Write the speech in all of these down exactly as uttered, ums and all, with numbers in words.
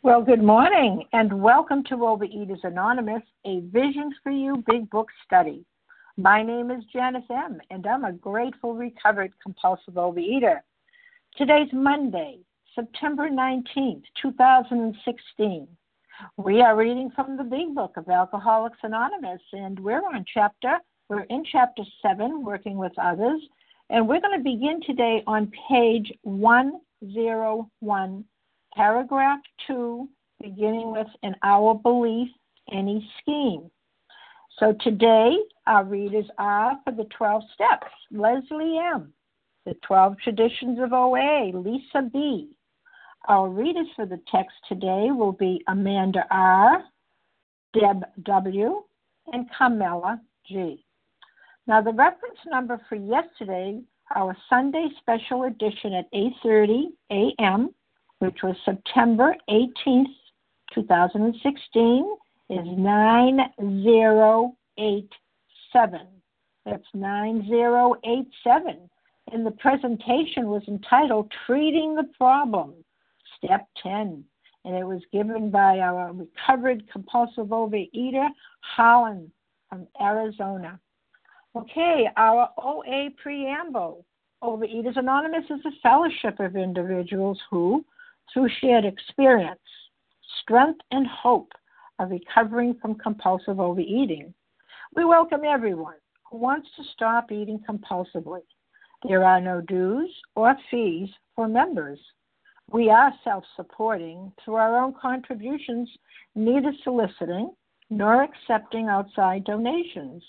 Well, good morning and welcome to Overeaters Anonymous, a Visions for You Big Book study. My name is Janice M., and I'm a grateful, recovered, compulsive overeater. Today's Monday, September nineteenth, twenty sixteen. We are reading from the Big Book of Alcoholics Anonymous, and we're on chapter, we're in chapter seven, Working with Others, and we're going to begin today on page one oh one. Paragraph two, beginning with "In our belief, any scheme." So today, our readers are for the twelve steps, Leslie M., the twelve traditions of O A, Lisa B. Our readers for the text today will be Amanda R., Deb W., and Carmela G. Now, the reference number for yesterday, our Sunday special edition at eight thirty a.m., which was September eighteenth, twenty sixteen, is nine zero eight seven. That's nine zero eight seven. And the presentation was entitled Treating the Problem, Step ten. And it was given by our recovered compulsive overeater, Holland from Arizona. Okay, our O A preamble. Overeaters Anonymous is a fellowship of individuals who, through shared experience, strength, and hope of recovering from compulsive overeating, we welcome everyone who wants to stop eating compulsively. There are no dues or fees for members. We are self-supporting through our own contributions, neither soliciting nor accepting outside donations.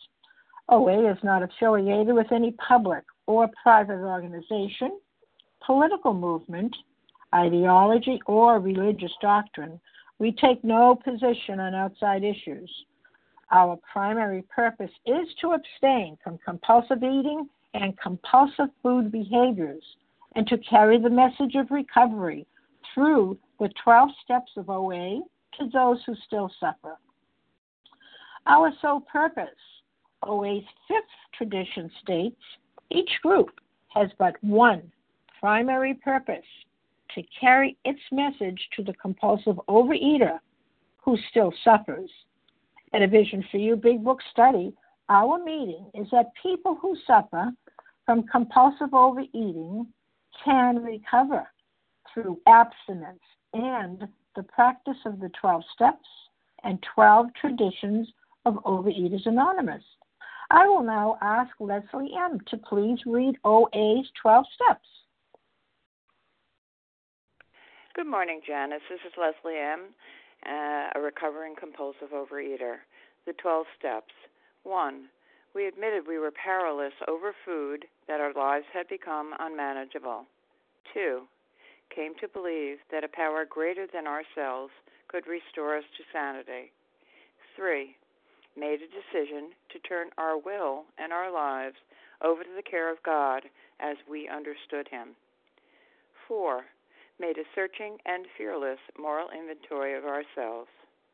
O A is not affiliated with any public or private organization, political movement, ideology, or religious doctrine. We take no position on outside issues. Our primary purpose is to abstain from compulsive eating and compulsive food behaviors and to carry the message of recovery through the twelve steps of O A to those who still suffer. Our sole purpose, O A's fifth tradition states, each group has but one primary purpose: to carry its message to the compulsive overeater who still suffers. At a Vision for You Big Book study, our meaning is that people who suffer from compulsive overeating can recover through abstinence and the practice of the twelve steps and twelve traditions of Overeaters Anonymous. I will now ask Leslie M. to please read O A's twelve steps. Good morning, Janice. This is Leslie M., uh, a recovering compulsive overeater. The twelve steps. One, we admitted we were powerless over food, that our lives had become unmanageable. Two, came to believe that a power greater than ourselves could restore us to sanity. Three, made a decision to turn our will and our lives over to the care of God as we understood Him. Four, made a searching and fearless moral inventory of ourselves.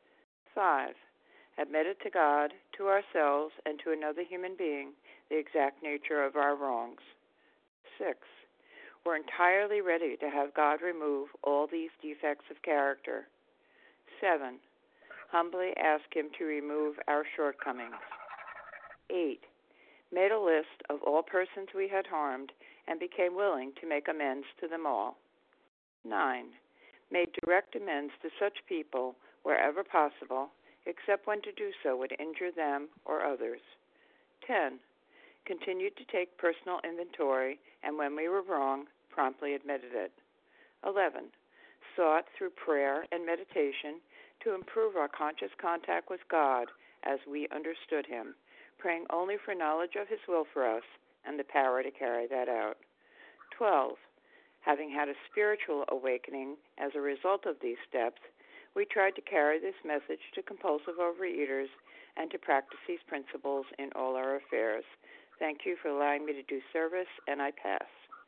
Five, admitted to God, to ourselves, and to another human being the exact nature of our wrongs. Six, we're entirely ready to have God remove all these defects of character. Seven, humbly ask Him to remove our shortcomings. Eight, made a list of all persons we had harmed and became willing to make amends to them all. Nine, made direct amends to such people wherever possible, except when to do so would injure them or others. Ten, continued to take personal inventory, and when we were wrong, promptly admitted it. Eleven, sought through prayer and meditation to improve our conscious contact with God as we understood Him, praying only for knowledge of His will for us and the power to carry that out. Twelve, having had a spiritual awakening as a result of these steps, we tried to carry this message to compulsive overeaters and to practice these principles in all our affairs. Thank you for allowing me to do service, and I pass.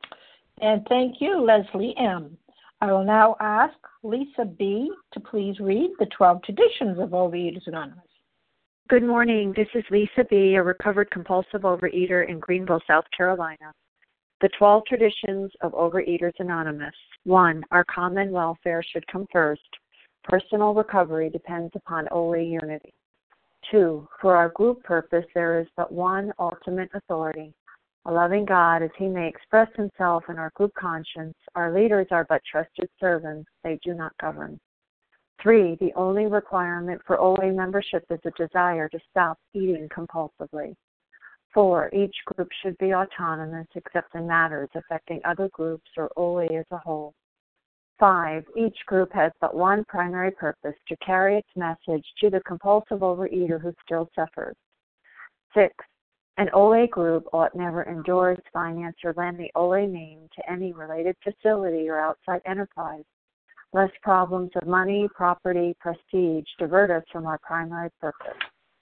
And thank you, Leslie M. I will now ask Lisa B. to please read the twelve traditions of Overeaters Anonymous. Good morning. This is Lisa B., a recovered compulsive overeater in Greenville, South Carolina. The twelve traditions of Overeaters Anonymous. One, our common welfare should come first. Personal recovery depends upon O A unity. Two, for our group purpose, there is but one ultimate authority, a loving God as he may express himself in our group conscience. Our leaders are but trusted servants. They do not govern. Three, the only requirement for O A membership is a desire to stop eating compulsively. Four, each group should be autonomous except in matters affecting other groups or O A as a whole. Five, each group has but one primary purpose, to carry its message to the compulsive overeater who still suffers. Six, an O A group ought never endorse, finance, or lend the O A name to any related facility or outside enterprise, lest problems of money, property, prestige divert us from our primary purpose.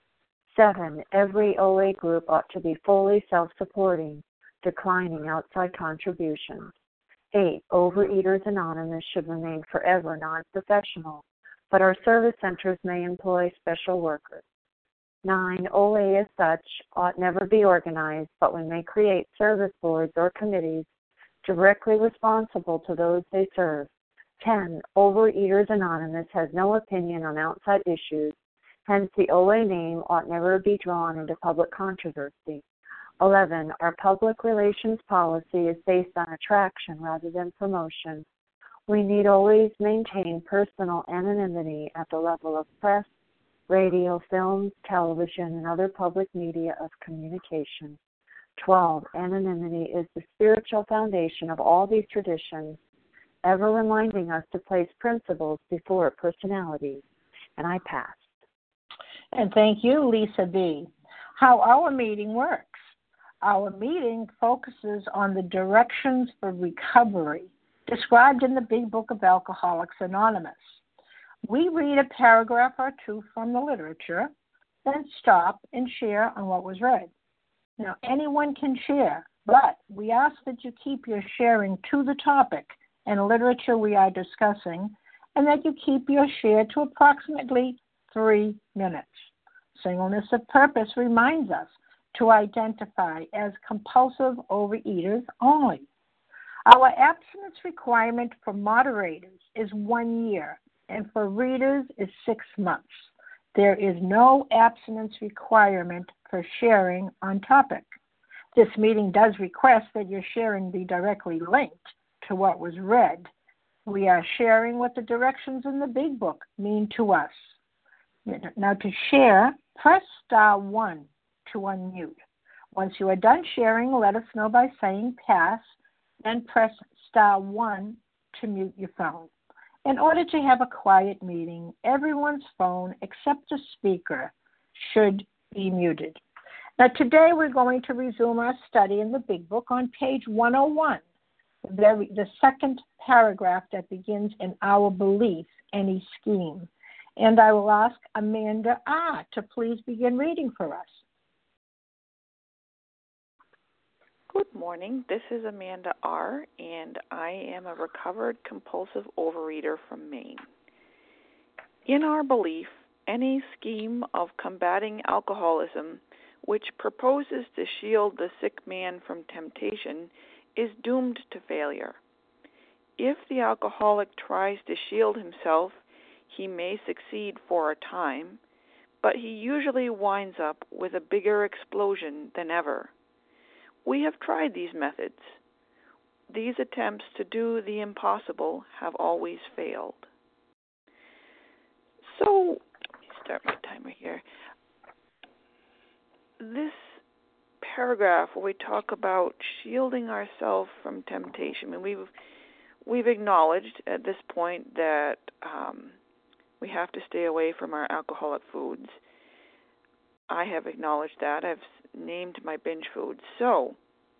Seven, every O A group ought to be fully self-supporting, declining outside contributions. Eight, Overeaters Anonymous should remain forever non-professional, but our service centers may employ special workers. Nine, O A as such ought never be organized, but we may create service boards or committees directly responsible to those they serve. Ten, Overeaters Anonymous has no opinion on outside issues, hence the O A name ought never be drawn into public controversy. Eleven, our public relations policy is based on attraction rather than promotion. We need always maintain personal anonymity at the level of press, radio, films, television, and other public media of communication. Twelve, anonymity is the spiritual foundation of all these traditions, ever reminding us to place principles before personalities. And I pass. And thank you, Lisa B. How our meeting works. Our meeting focuses on the directions for recovery described in the Big Book of Alcoholics Anonymous. We read a paragraph or two from the literature, then stop and share on what was read. Now, anyone can share, but we ask that you keep your sharing to the topic and literature we are discussing, and that you keep your share to approximately three minutes. Singleness of purpose reminds us to identify as compulsive overeaters only. Our abstinence requirement for moderators is one year, and for readers is six months. There is no abstinence requirement for sharing on topic. This meeting does request that your sharing be directly linked to what was read. We are sharing what the directions in the Big Book mean to us. Now, to share, press star one to unmute. Once you are done sharing, let us know by saying pass, then press star one to mute your phone. In order to have a quiet meeting, everyone's phone except the speaker should be muted. Now, today we're going to resume our study in the Big Book on page one oh one, the, very, the second paragraph that begins in our belief, any scheme. And I will ask Amanda Ah to please begin reading for us. Good morning. This is Amanda R., and I am a recovered compulsive overeater from Maine. In our belief, any scheme of combating alcoholism which proposes to shield the sick man from temptation is doomed to failure. If the alcoholic tries to shield himself, he may succeed for a time, but he usually winds up with a bigger explosion than ever. We have tried these methods. These attempts to do the impossible have always failed. So, let me start my timer here. This paragraph where we talk about shielding ourselves from temptation, I mean, we've we've acknowledged at this point that um, we have to stay away from our alcoholic foods. I have acknowledged that. I've named my binge foods. So,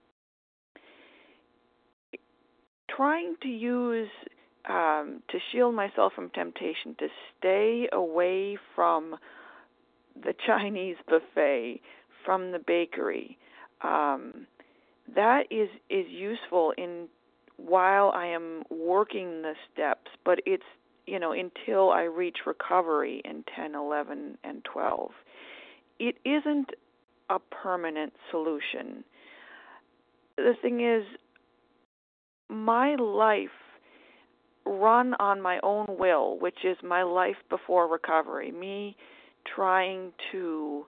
trying to use, um, to shield myself from temptation, to stay away from the Chinese buffet, from the bakery, um, that is, is useful in while I am working the steps, but it's, you know, until I reach recovery in ten, eleven, and twelve. It isn't a permanent solution. The thing is, my life run on my own will, which is my life before recovery, me trying to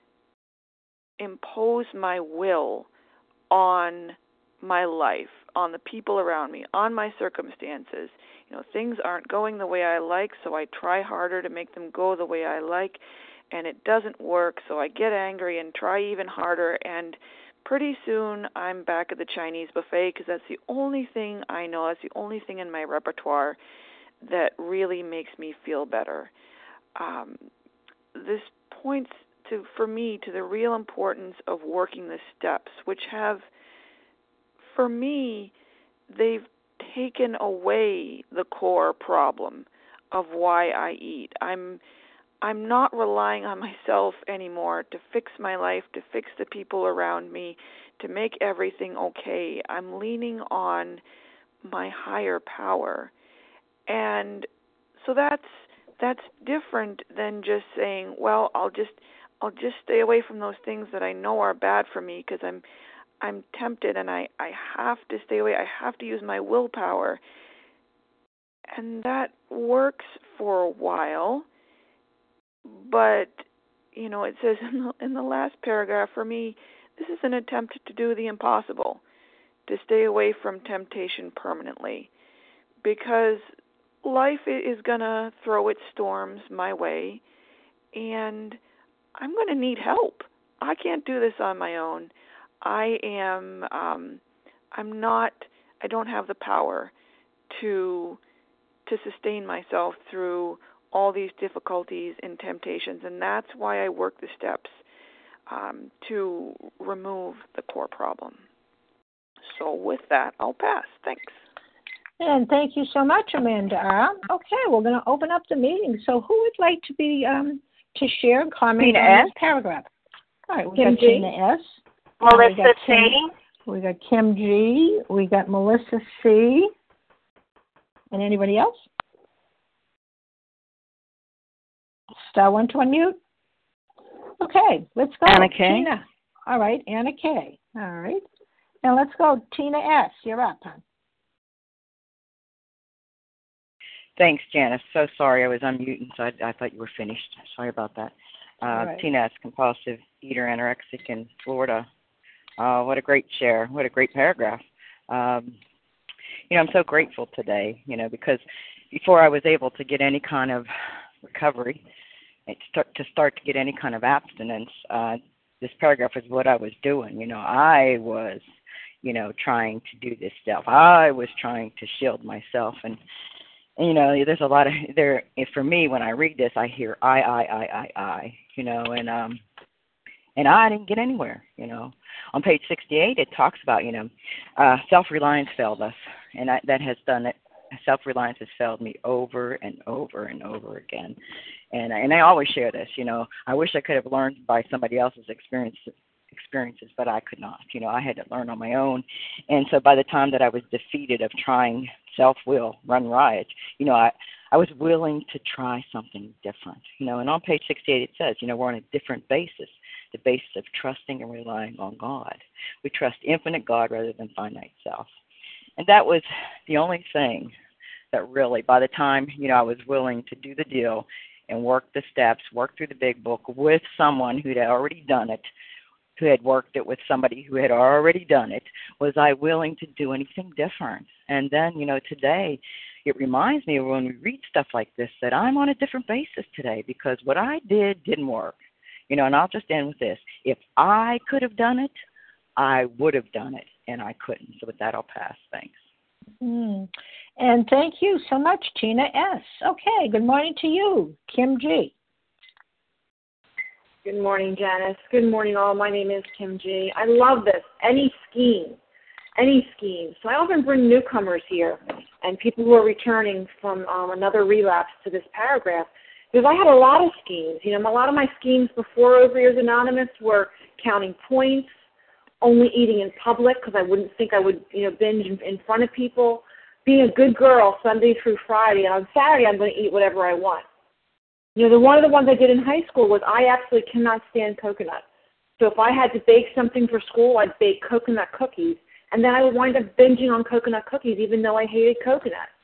impose my will on my life, on the people around me, on my circumstances. You know, things aren't going the way I like, so I try harder to make them go the way I like, and it doesn't work, so I get angry and try even harder, and pretty soon I'm back at the Chinese buffet because that's the only thing I know, that's the only thing in my repertoire that really makes me feel better. Um, this points to, for me, to the real importance of working the steps, which have, for me, they've taken away the core problem of why I eat. I'm I'm not relying on myself anymore to fix my life, to fix the people around me, to make everything okay. I'm leaning on my higher power. And so that's that's different than just saying, well, I'll just I'll just stay away from those things that I know are bad for me because I'm I'm tempted and I, I have to stay away. I have to use my willpower. And that works for a while. But, you know, it says in the, in the last paragraph, for me, this is an attempt to do the impossible, to stay away from temptation permanently. Because life is going to throw its storms my way, and I'm going to need help. I can't do this on my own. I am, um, I'm not, I don't have the power to to sustain myself through all these difficulties and temptations, and that's why I work the steps um, to remove the core problem. So with that, I'll pass. Thanks. And thank you so much, Amanda. Okay, we're going to open up the meeting. So who would like to be um, to share and comment Tina on S. this paragraph? All right, we Kim got G. Tina S. Melissa we got C. Kim, we got Kim G. We got Melissa C. And anybody else? Star one to unmute. Okay, let's go. Anna K. Tina. All right, Anna K. All right. Now let's go. Tina S. You're up, hon. Thanks, Janice. So sorry I was unmuting, so I, I thought you were finished. Sorry about that. Uh, right. Tina S., compulsive eater, anorexic in Florida. Uh, what a great share. What a great paragraph. Um, you know, I'm so grateful today, you know, because before I was able to get any kind of recovery, and start, to start to get any kind of abstinence, uh, this paragraph is what I was doing. You know, I was, you know, trying to do this stuff. I was trying to shield myself. And, and you know, there's a lot of, there, for me, when I read this, I hear I, I, I, I, I, you know, and, um, and I didn't get anywhere, you know. On page sixty-eight, it talks about, you know, uh, self-reliance failed us, and I, that has done it. Self-reliance has failed me over and over and over again. And, and I always share this, you know. I wish I could have learned by somebody else's experience, experiences, but I could not. You know, I had to learn on my own. And so by the time that I was defeated of trying self-will, run riot, you know, I, I was willing to try something different. You know, and on page sixty-eight it says, you know, we're on a different basis, the basis of trusting and relying on God. We trust infinite God rather than finite self. And that was the only thing that really, by the time, you know, I was willing to do the deal and work the steps, work through the big book with someone who'd already done it, who had worked it with somebody who had already done it, was I willing to do anything different? And then, you know, today, it reminds me when we read stuff like this that I'm on a different basis today because what I did didn't work. You know, and I'll just end with this. If I could have done it, I would have done it, and I couldn't. So with that, I'll pass. Thanks. Mm. And thank you so much, Tina S. Okay, good morning to you, Kim G. Good morning, Janice. Good morning, all. My name is Kim G. I love this. Any scheme, any scheme. So I often bring newcomers here and people who are returning from um, another relapse to this paragraph because I had a lot of schemes. You know, a lot of my schemes before Overeaters Anonymous were counting points, only eating in public because I wouldn't think I would, you know, binge in, in front of people, being a good girl Sunday through Friday, and on Saturday I'm going to eat whatever I want. You know, the one of the ones I did in high school was I absolutely cannot stand coconut. So if I had to bake something for school, I'd bake coconut cookies, and then I would wind up binging on coconut cookies even though I hated coconut.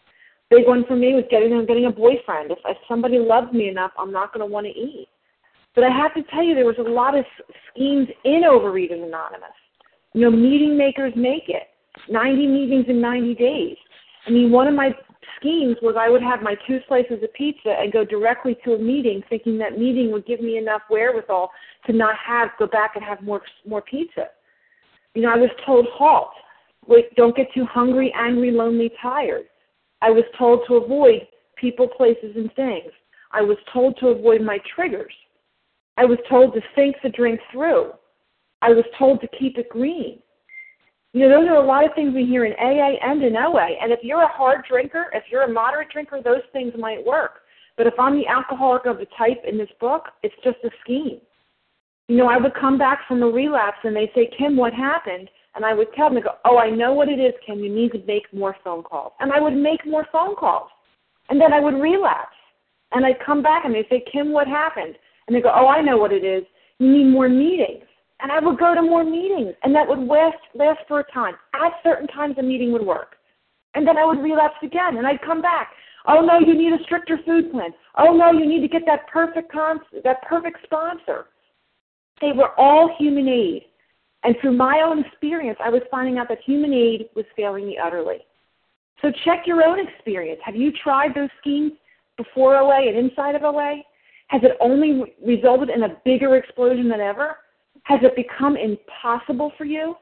Big one for me was getting getting a boyfriend. If, if somebody loves me enough, I'm not going to want to eat. But I have to tell you, there was a lot of schemes in Overeaters Anonymous. You know, meeting makers make it. ninety meetings in ninety days. I mean, one of my schemes was I would have my two slices of pizza and go directly to a meeting, thinking that meeting would give me enough wherewithal to not have go back and have more more pizza. You know, I was told, halt. Wait, don't get too hungry, angry, lonely, tired. I was told to avoid people, places, and things. I was told to avoid my triggers. I was told to think the drink through. I was told to keep it green. You know, those are a lot of things we hear in A A and in O A. And if you're a hard drinker, if you're a moderate drinker, those things might work. But if I'm the alcoholic of the type in this book, it's just a scheme. You know, I would come back from a relapse and they say, Kim, what happened? And I would tell them, I go, oh, I know what it is, Kim. You need to make more phone calls. And I would make more phone calls. And then I would relapse. And I'd come back and they'd say, Kim, what happened? And they go, oh, I know what it is. You need more meetings. And I would go to more meetings. And that would last, last for a time. At certain times, a meeting would work. And then I would relapse again. And I'd come back. Oh, no, you need a stricter food plan. Oh, no, you need to get that perfect con- that perfect sponsor. They were all human aid. And through my own experience, I was finding out that human aid was failing me utterly. So check your own experience. Have you tried those schemes before O A and inside of O A? Has it only resulted in a bigger explosion than ever? Has it become impossible for you?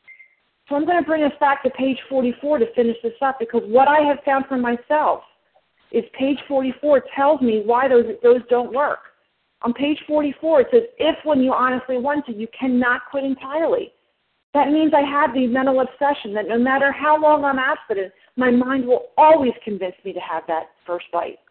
So I'm going to bring us back to page forty-four to finish this up, because what I have found for myself is page forty-four tells me why those, those don't work. On page forty-four, it says, if when you honestly want to, you cannot quit entirely. That means I have the mental obsession that no matter how long I'm abstinent, my mind will always convince me to have that first bite.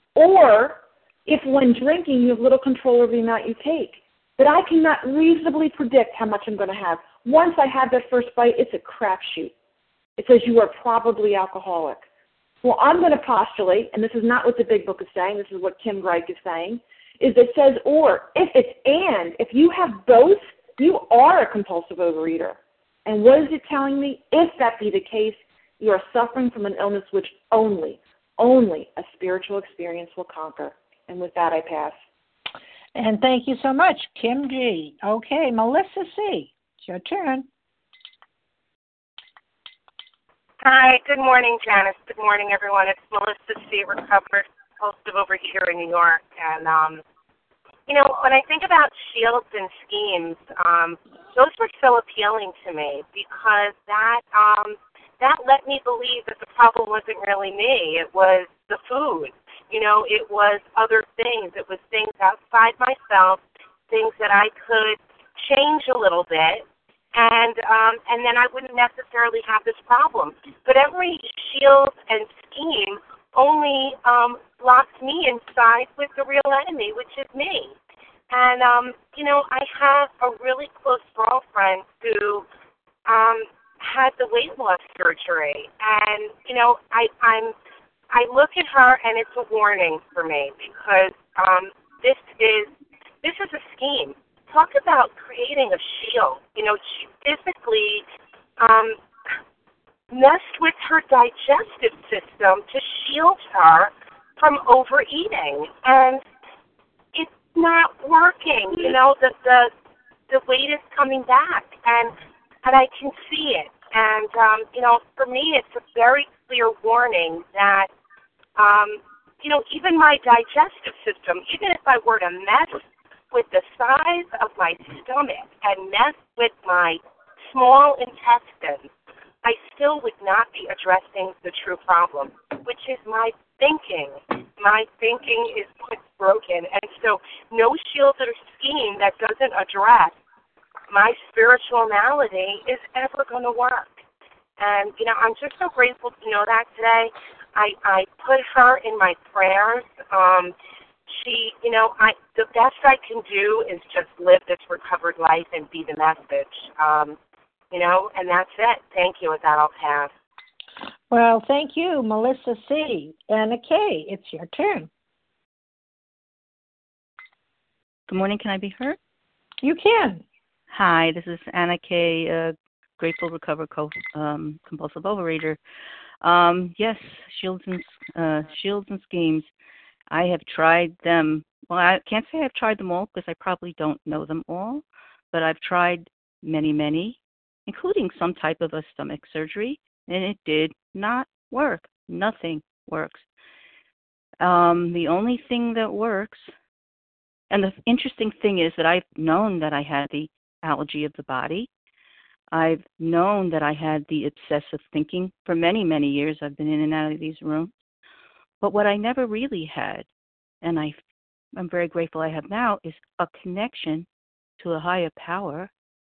Or if when drinking, you have little control over the amount you take, that I cannot reasonably predict how much I'm going to have. Once I have that first bite, it's a crapshoot. It says you are probably alcoholic. Well, I'm going to postulate, and this is not what the big book is saying, this is what Kim Greig is saying, is it says or. If it's and, if you have both, you are a compulsive overeater. And what is it telling me? If that be the case, you are suffering from an illness which only, only a spiritual experience will conquer. And with that, I pass. And thank you so much, Kim G. Okay, Melissa C., it's your turn. Hi, good morning, Janice. Good morning, everyone. It's Melissa C., recovered compulsive overeater in New York. And, um, you know, when I think about shields and schemes, um, those were so appealing to me because that um, that let me believe that the problem wasn't really me. It was the food. You know, it was other things. It was things outside myself, things that I could change a little bit, and um, and then I wouldn't necessarily have this problem. But every shield and scheme only um, locks me inside with the real enemy, which is me. And, um, you know, I have a really close girlfriend who um, had the weight loss surgery. And, you know, I, I'm, I look at her and it's a warning for me because um, this is this is a scheme. Talk about creating a shield. You know, she physically um, messed with her digestive system to shield her from overeating, and it's not working. You know, the the the weight is coming back, and and I can see it. And um, you know, for me, it's a very clear warning that um, you know, even my digestive system, even if I were to mess with the size of my stomach and mess with my small intestine, I still would not be addressing the true problem, which is my thinking. My thinking is what's broken. And so no shield or scheme that doesn't address my spiritual malady is ever going to work. And, you know, I'm just so grateful to know that today. I, I put her in my prayers. Um, she, you know, I the best I can do is just live this recovered life and be the message. Um You know, and that's it. Thank you. With that, I'll pass. Well, thank you, Melissa C. Anna K., it's your turn. Good morning. Can I be heard? You can. Hi, this is Anna K., uh, grateful recovered co- um, compulsive overeater. Um, yes, shields and uh, shields and schemes. I have tried them. Well, I can't say I've tried them all because I probably don't know them all, but I've tried many, many, including some type of a stomach surgery, and it did not work. Nothing works. Um, the only thing that works, and the interesting thing is that I've known that I had the allergy of the body. I've known that I had the obsessive thinking for many, many years. I've been in and out of these rooms. But what I never really had, and I, I'm very grateful I have now, is a connection to a higher power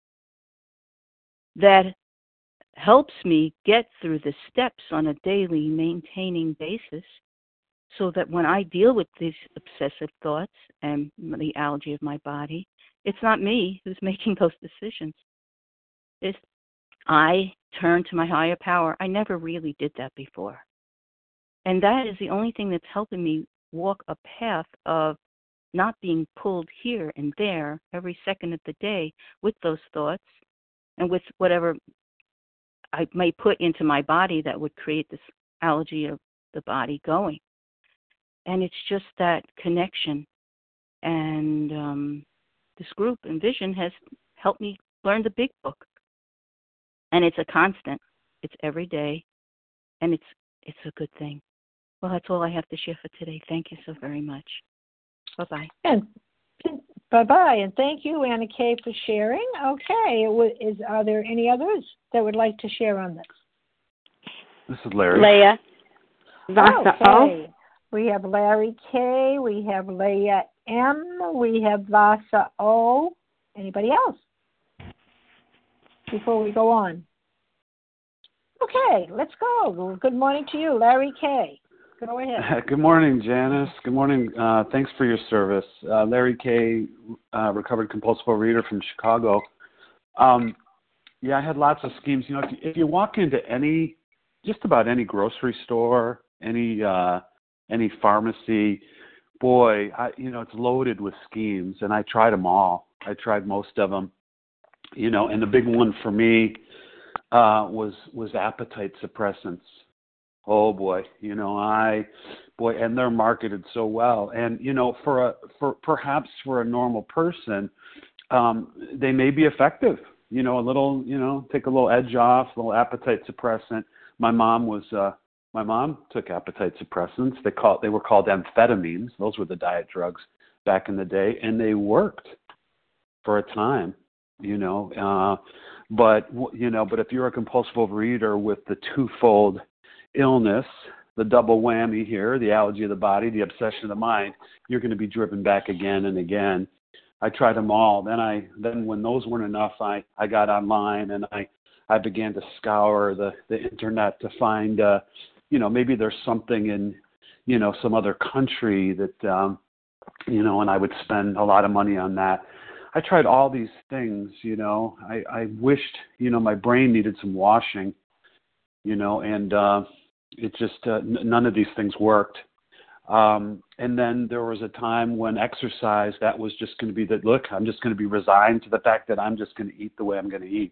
that helps me get through the steps on a daily maintaining basis so that when I deal with these obsessive thoughts and the allergy of my body, it's not me who's making those decisions. It's I turn to my higher power. I never really did that before. And that is the only thing that's helping me walk a path of not being pulled here and there every second of the day with those thoughts and with whatever I may put into my body that would create this allergy of the body going. And it's just that connection. And um, this group, Envision, has helped me learn the big book. And it's a constant. It's every day. And it's it's a good thing. Well, that's all I have to share for today. Thank you so very much. Bye-bye. And bye-bye. And thank you, Anna Kay, for sharing. Okay. Is, are there any others that would like to share on this? This is Larry. Leah. Vasa okay. O. We have Larry K. We have Leah M. We have Vasa O. Anybody else? Before we go on. Okay, let's go. Good morning to you, Larry K. Go ahead. Good morning, Janice. Good morning. Uh, thanks for your service. Uh, Larry K., uh, recovered compulsive overeater from Chicago. Um, yeah, I had lots of schemes. You know, if you, if you walk into any, just about any grocery store, any uh, any pharmacy, boy, I, you know, it's loaded with schemes, and I tried them all. I tried most of them. You know, and the big one for me uh, was was appetite suppressants. Oh boy, you know, I, boy, and they're marketed so well. And, you know, for a, for perhaps for a normal person, um, they may be effective, you know, a little, you know, take a little edge off, a little appetite suppressant. My mom was, uh, my mom took appetite suppressants. They call, they were called amphetamines. Those were the diet drugs back in the day, and they worked for a time, you know, uh, but, you know, but if you're a compulsive overeater with the twofold illness, the double whammy here, the allergy of the body, the obsession of the mind, you're going to be driven back again and again. I tried them all. Then I, then when those weren't enough, I, I got online and I, I began to scour the, the internet to find, uh, you know, maybe there's something in, you know, some other country that, um, you know, and I would spend a lot of money on that. I tried all these things, you know, I, I wished, you know, my brain needed some washing, you know, and, uh, it just, uh, n- none of these things worked. Um, and then there was a time when exercise, that was just going to be that, look, I'm just going to be resigned to the fact that I'm just going to eat the way I'm going to eat.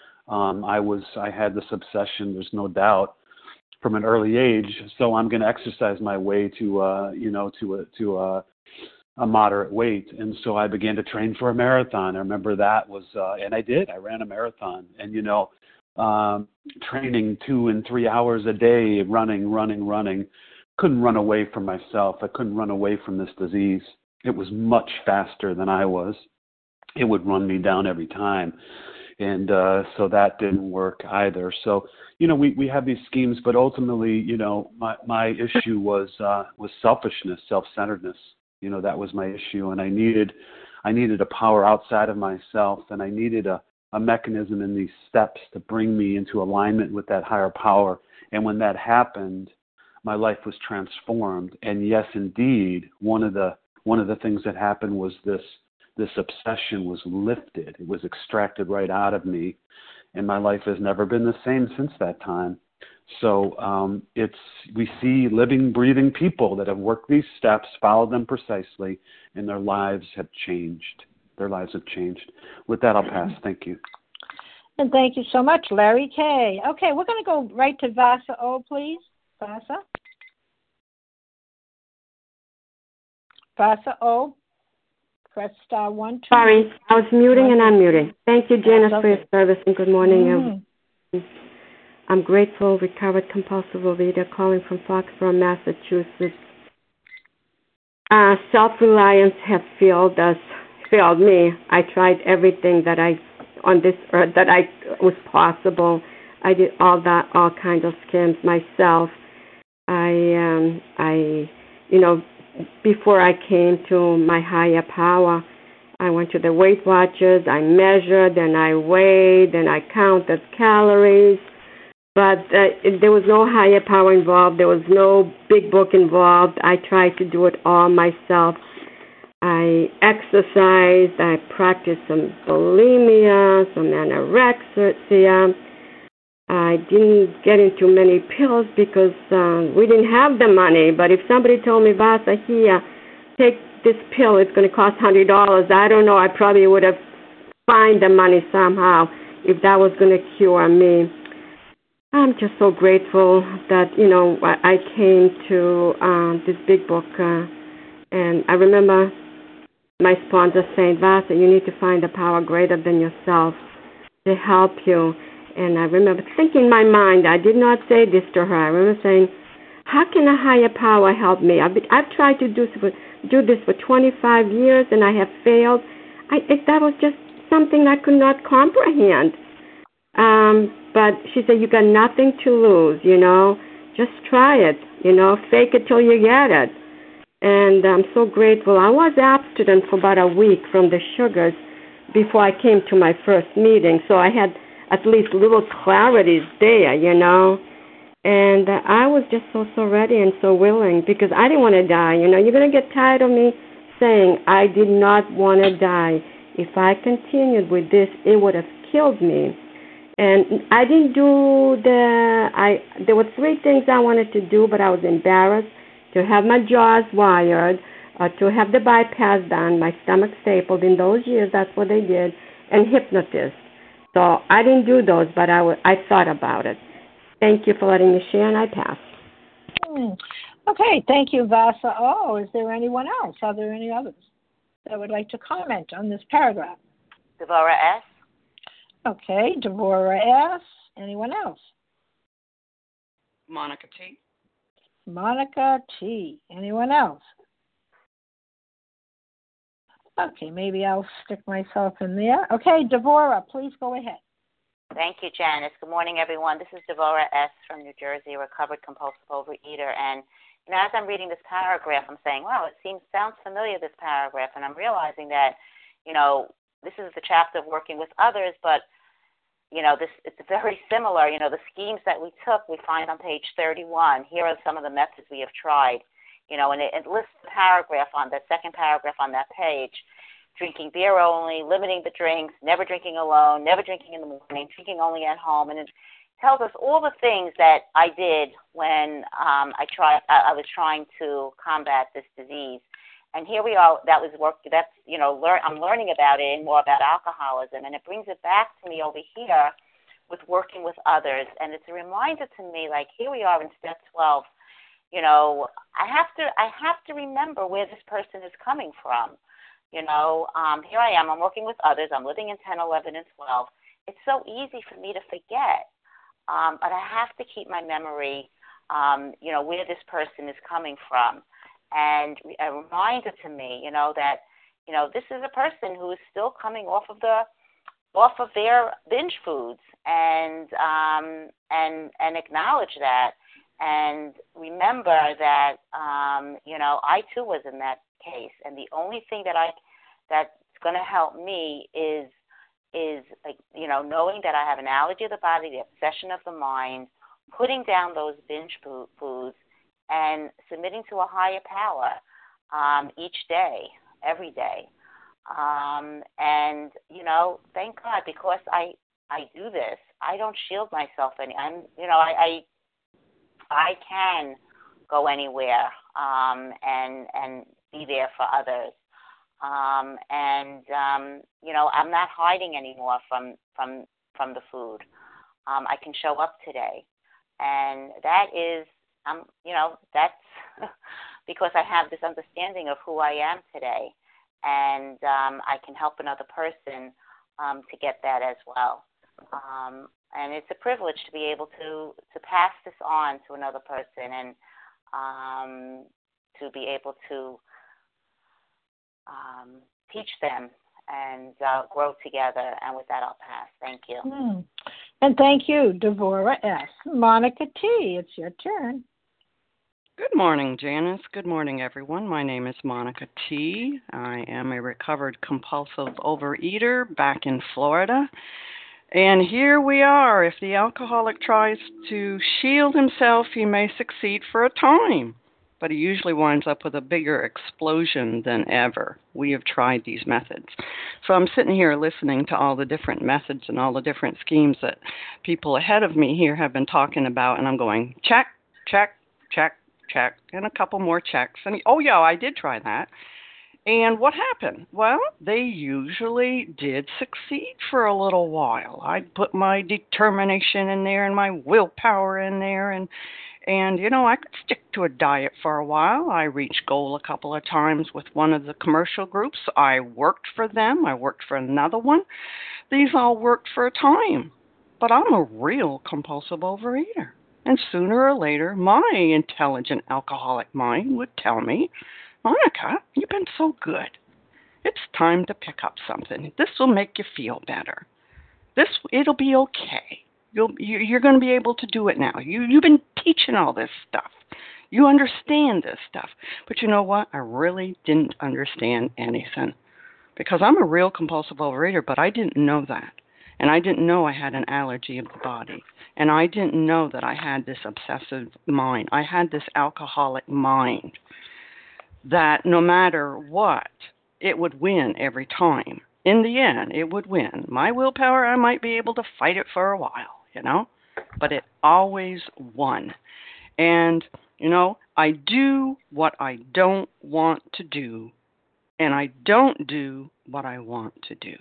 Um, I was, I had this obsession, there's no doubt, from an early age. So I'm going to exercise my way to, uh, you know, to a, to a, a moderate weight. And so I began to train for a marathon. I remember that was, uh, and I did, I ran a marathon. And, you know, Um, training two and three hours a day, running, running, running. Couldn't run away from myself. I couldn't run away from this disease. It was much faster than I was. It would run me down every time. And uh, so that didn't work either. So, you know, we, we have these schemes, but ultimately, you know, my, my issue was uh, was selfishness, self-centeredness. You know, that was my issue. And I needed I needed a power outside of myself, and I needed a a mechanism in these steps to bring me into alignment with that higher power. And when that happened, my life was transformed. And yes, indeed, one of the one of the things that happened was this this obsession was lifted. It was extracted right out of me. And my life has never been the same since that time. So um, it's we see living, breathing people that have worked these steps, followed them precisely, and their lives have changed. Their lives have changed. With that, I'll pass. Thank you. And thank you so much, Larry K. Okay, we're going to go right to Vasa O, please. Vasa. Vasa O. Press star one. Two. Sorry, I was muting one, and unmuting. Thank you, Janice, for your service, and good morning, mm-hmm. everyone. I'm grateful, recovered compulsive overeater, calling from Foxborough, Massachusetts. Uh, self-reliance has failed us, failed me. I tried everything that I on this earth that I was possible. I did all that, all kinds of schemes myself. I, um, I, you know, before I came to my higher power, I went to the Weight Watchers. I measured and I weighed and I counted calories. But uh, there was no higher power involved. There was no big book involved. I tried to do it all myself. I exercised. I practiced some bulimia, some anorexia. I didn't get into many pills because uh, we didn't have the money. But if somebody told me, Vasa, here, take this pill, it's going to cost one hundred dollars, I don't know, I probably would have found the money somehow if that was going to cure me. I'm just so grateful that, you know, I came to um, this big book, uh, and I remember my sponsor saying, Vasa, you need to find a power greater than yourself to help you. And I remember thinking in my mind, I did not say this to her. I remember saying, how can a higher power help me? I've, been, I've tried to do, do this for twenty-five years, and I have failed. I, it, that was just something I could not comprehend. Um, but she said, you got nothing to lose, you know. Just try it, you know. Fake it till you get it. And I'm so grateful. I was abstinent for about a week from the sugars before I came to my first meeting, so I had at least little clarities there, you know. And uh, I was just so, so ready and so willing because I didn't want to die. You know, you're going to get tired of me saying I did not want to die. If I continued with this, it would have killed me. And I didn't do the, I, there were three things I wanted to do, but I was embarrassed to have my jaws wired, uh, to have the bypass done, my stomach stapled. In those years, that's what they did, and hypnotist. So I didn't do those, but I, w- I thought about it. Thank you for letting me share, and I pass. Hmm. Okay, thank you, Vasa. Oh, is there anyone else? Are there any others that would like to comment on this paragraph? Devorah S. Okay, Devorah S. Anyone else? Monica T. Monica T. Anyone else? Okay, maybe I'll stick myself in there. Okay, Devorah, please go ahead. Thank you, Janice. Good morning, everyone. This is Devorah S. from New Jersey, recovered compulsive overeater. And you know, as I'm reading this paragraph, I'm saying, wow, it seems sounds familiar, this paragraph. And I'm realizing that, you know, this is the chapter of working with others, but you know, this it's very similar. You know, the schemes that we took, we find on page thirty-one. Here are some of the methods we have tried. You know, and it, it lists the paragraph on that second paragraph on that page. Drinking beer only, limiting the drinks, never drinking alone, never drinking in the morning, drinking only at home, and it tells us all the things that I did when um, I tried. I, I was trying to combat this disease. And here we are. That was work. That's you know, learn. I'm learning about it and more about alcoholism, and it brings it back to me over here with working with others. And it's a reminder to me, like here we are in step twelve. You know, I have to. I have to remember where this person is coming from. You know, um, here I am. I'm working with others. I'm living in ten, eleven, and twelve. It's so easy for me to forget, um, but I have to keep my memory. Um, you know, where this person is coming from. And a reminder to me, you know, that, you know, this is a person who is still coming off of the, off of their binge foods, and um, and and acknowledge that, and remember that, um, you know, I too was in that case, and the only thing that I, that's going to help me is, is like, you know, knowing that I have an allergy of the body, the obsession of the mind, putting down those binge food, foods. And submitting to a higher power um, each day, every day. Um, and, you know, thank God, because I, I do this, I don't shield myself any. I'm, you know, I, I, I can go anywhere um, and and be there for others. Um, and, um, you know, I'm not hiding anymore from, from, from the food. Um, I can show up today. And that is, um, you know, that's because I have this understanding of who I am today. And um, I can help another person um, to get that as well. Um, and it's a privilege to be able to, to pass this on to another person and um, to be able to um, teach them and uh, grow together. And with that, I'll pass. Thank you. Mm. And thank you, Devorah S. Monica T., it's your turn. Good morning, Janice. Good morning, everyone. My name is Monica T. I am a recovered compulsive overeater back in Florida. And here we are. If the alcoholic tries to shield himself, he may succeed for a time, but he usually winds up with a bigger explosion than ever. We have tried these methods. So I'm sitting here listening to all the different methods and all the different schemes that people ahead of me here have been talking about, and I'm going, check, check, check, check, and a couple more checks. And oh, yeah, I did try that. And what happened? Well, they usually did succeed for a little while. I'd put my determination in there and my willpower in there, and And, you know, I could stick to a diet for a while. I reached goal a couple of times with one of the commercial groups. I worked for them. I worked for another one. These all worked for a time. But I'm a real compulsive overeater. And sooner or later, my intelligent alcoholic mind would tell me, Monica, you've been so good. It's time to pick up something. This will make you feel better. This, it'll be okay. You'll, you're going to be able to do it now. You, you've been teaching all this stuff. You understand this stuff. But you know what? I really didn't understand anything. Because I'm a real compulsive overeater, but I didn't know that. And I didn't know I had an allergy of the body. And I didn't know that I had this obsessive mind. I had this alcoholic mind that no matter what, it would win every time. In the end, it would win. My willpower, I might be able to fight it for a while, you know, but it always won. And, you know, I do what I don't want to do, and I don't do what I want to do.